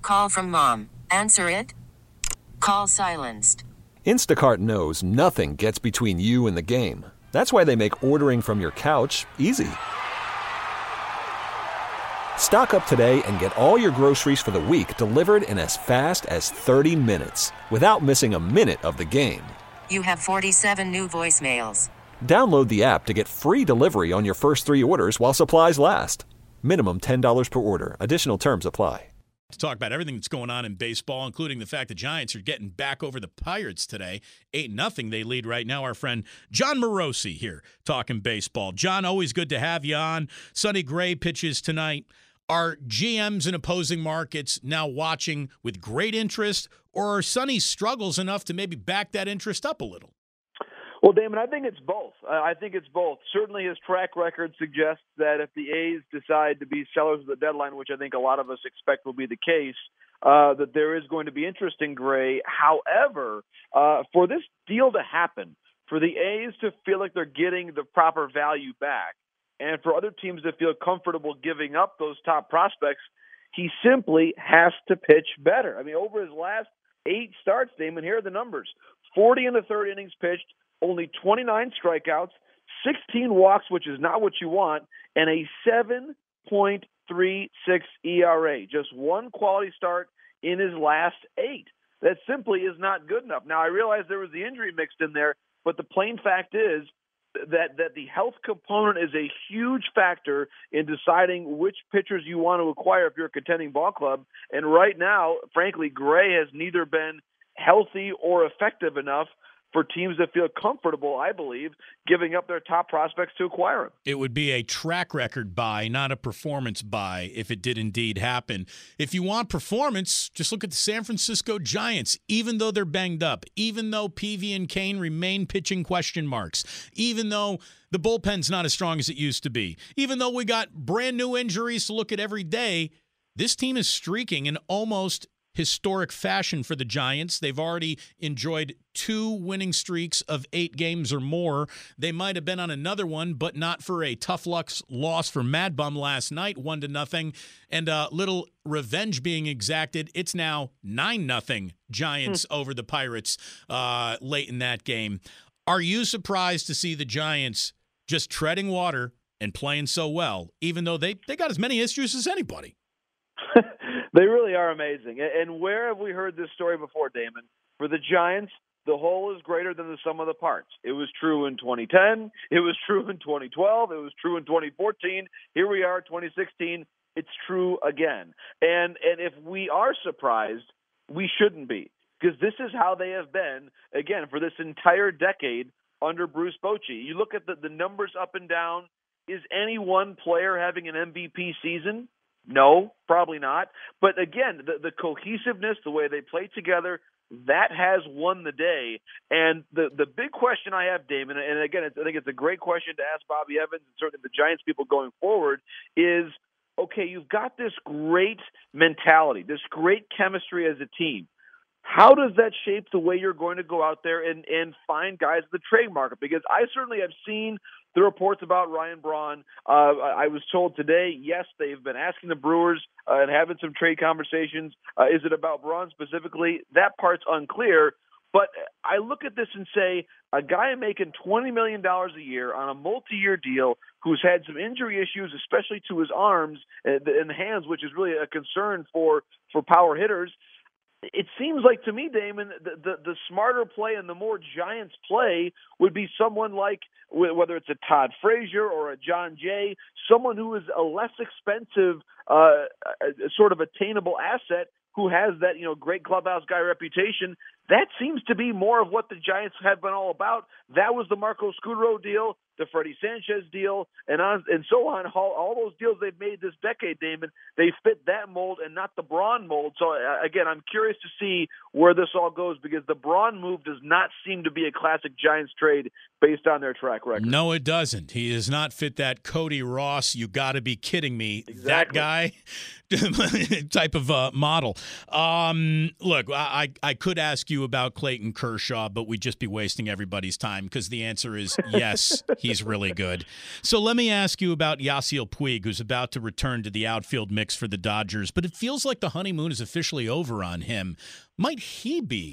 Call from mom. Answer it. Call silenced. Instacart knows nothing gets between you and the game. That's why they make ordering from your couch easy. Stock up today and get all your groceries for the week delivered in as fast as 30 minutes without missing a minute of the game. You have 47 new voicemails. Download the app to get free delivery on your first 3 orders while supplies last. Minimum $10 per order. Additional terms apply. To talk about everything that's going on in baseball, including the fact the Giants are getting back over the Pirates today. 8-0 they lead right now. Our friend John Morosi here talking baseball. John, always good to have you on. Sonny Gray pitches tonight. Are GMs in opposing markets now watching with great interest, or are Sonny's struggles enough to maybe back that interest up a little? Well, Damon, I think it's both. Certainly his track record suggests that if the A's decide to be sellers of the deadline, which I think a lot of us expect will be the case, that there is going to be interest in Gray. However, for this deal to happen, for the A's to feel like they're getting the proper value back, and for other teams to feel comfortable giving up those top prospects, he simply has to pitch better. I mean, over his last 8 starts, Damon, here are the numbers. 40 in the third innings pitched, only 29 strikeouts, 16 walks, which is not what you want, and a 7.36 ERA. Just one quality start in his last 8. That simply is not good enough. Now, I realize there was the injury mixed in there, but the plain fact is that the health component is a huge factor in deciding which pitchers you want to acquire if you're a contending ball club. And right now, frankly, Gray has neither been healthy or effective enough for teams that feel comfortable, I believe, giving up their top prospects to acquire him. It would be a track record buy, not a performance buy, if it did indeed happen. If you want performance, just look at the San Francisco Giants. Even though they're banged up, even though Peavy and Kane remain pitching question marks, even though the bullpen's not as strong as it used to be, even though we got brand new injuries to look at every day, this team is streaking in almost historic fashion for the Giants. They've already enjoyed 2 winning streaks of 8 games or more. They might have been on another one, but not for a tough luck loss for Mad Bum last night, 1-0, and a little revenge being exacted. It's now 9-0 Giants over the Pirates late in that game. Are you surprised to see the Giants just treading water and playing so well, even though they got as many issues as anybody? They really are amazing. And where have we heard this story before, Damon? For the Giants, the whole is greater than the sum of the parts. It was true in 2010. It was true in 2012. It was true in 2014. Here we are, 2016. It's true again. And if we are surprised, we shouldn't be, because this is how they have been, again, for this entire decade under Bruce Bochy. You look at the numbers up and down. Is any one player having an MVP season? No, probably not. But again, the cohesiveness, the way they play together, that has won the day. And the big question I have, Damon, and again, I think it's a great question to ask Bobby Evans and certainly the Giants people going forward, is, okay, you've got this great mentality, this great chemistry as a team. How does that shape the way you're going to go out there and find guys at the trade market? Because I certainly have seen the reports about Ryan Braun. I was told today, yes, they've been asking the Brewers and having some trade conversations. Is it about Braun specifically? That part's unclear. But I look at this and say, a guy making $20 million a year on a multi-year deal who's had some injury issues, especially to his arms and the hands, which is really a concern for power hitters. It seems like to me, Damon, the smarter play and the more Giants play would be someone like, whether it's a Todd Frazier or a John Jay, someone who is a less expensive sort of attainable asset who has that, great clubhouse guy reputation. That seems to be more of what the Giants have been all about. That was the Marco Scutaro deal, the Freddie Sanchez deal, and so on. All those deals they've made this decade, Damon, they fit that mold and not the Braun mold. So, again, I'm curious to see where this all goes, because the Braun move does not seem to be a classic Giants trade based on their track record. No, it doesn't. He does not fit that Cody Ross, you got to be kidding me, exactly. That guy type of model. Look, I could ask you about Clayton Kershaw, but we'd just be wasting everybody's time, because the answer is yes, he he's really good. So let me ask you about Yasiel Puig, who's about to return to the outfield mix for the Dodgers, but it feels like the honeymoon is officially over on him. Might he be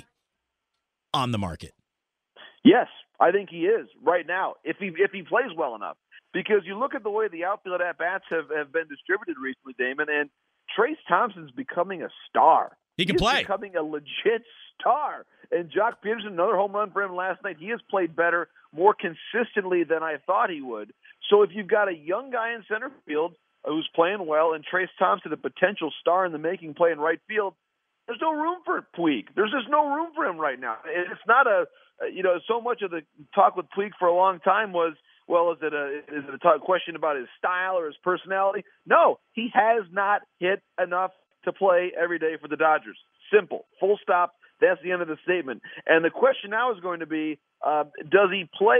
on the market? Yes, I think he is right now, if he plays well enough. Because you look at the way the outfield at-bats have been distributed recently, Damon, and Trace Thompson's becoming a star. He can play. He's becoming a legit star. And Jock Peterson, another home run for him last night. He has played better, more consistently than I thought he would. So if you've got a young guy in center field who's playing well and Trace Thompson, a potential star in the making, playing right field, there's no room for Puig. There's just no room for him right now. It's not so much of the talk with Puig for a long time was, well, is it a question about his style or his personality? No, he has not hit enough to play every day for the Dodgers. Simple. Full stop. That's the end of the statement. And the question now is going to be, does he play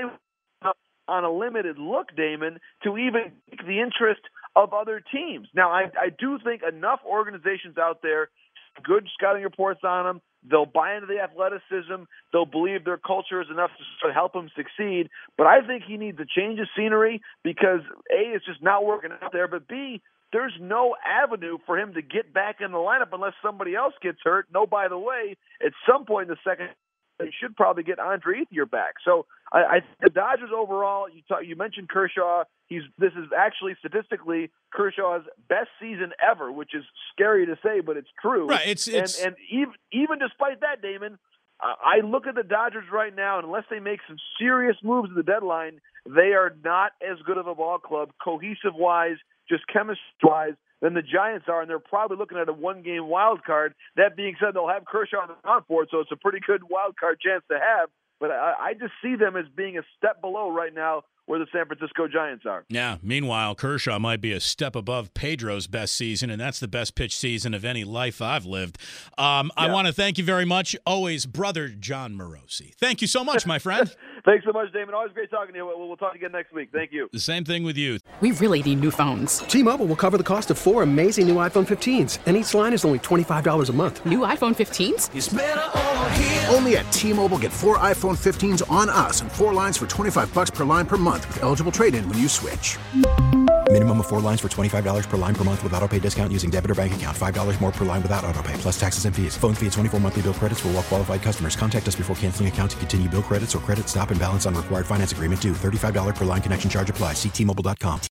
on a limited look, Damon, to even pique the interest of other teams? Now, I do think enough organizations out there, good scouting reports on him, they'll buy into the athleticism. They'll believe their culture is enough to help him succeed. But I think he needs a change of scenery because, A, it's just not working out there, but B, there's no avenue for him to get back in the lineup unless somebody else gets hurt. No, by the way, at some point in the second, they should probably get Andre Ethier back. So I the Dodgers overall, you mentioned Kershaw. This is actually statistically Kershaw's best season ever, which is scary to say, but it's true. Right. And even despite that, Damon, I look at the Dodgers right now, and unless they make some serious moves at the deadline, they are not as good of a ball club, cohesive-wise, just chemistry-wise, than the Giants are, and they're probably looking at a one-game wild card. That being said, they'll have Kershaw on the front board, so it's a pretty good wild card chance to have. But I just see them as being a step below right now where the San Francisco Giants are. Yeah, meanwhile, Kershaw might be a step above Pedro's best season, and that's the best pitch season of any life I've lived. I want to thank you very much. Always, brother John Morosi. Thank you so much, my friend. Thanks so much, Damon. Always great talking to you. We'll talk again next week. Thank you. The same thing with you. We really need new phones. T-Mobile will cover the cost of 4 amazing new iPhone 15s, and each line is only $25 a month. New iPhone 15s? It's better over here. Only at T-Mobile, get 4 iPhone 15s on us and 4 lines for $25 per line per month with eligible trade-in when you switch. Minimum of 4 lines for $25 per line per month with autopay discount using debit or bank account. $5 more per line without autopay, plus taxes and fees. Phone fee at 24 monthly bill credits for well-qualified customers. Contact us before canceling account to continue bill credits or credit stop and balance on required finance agreement due. $35 per line connection charge applies. See T-Mobile.com.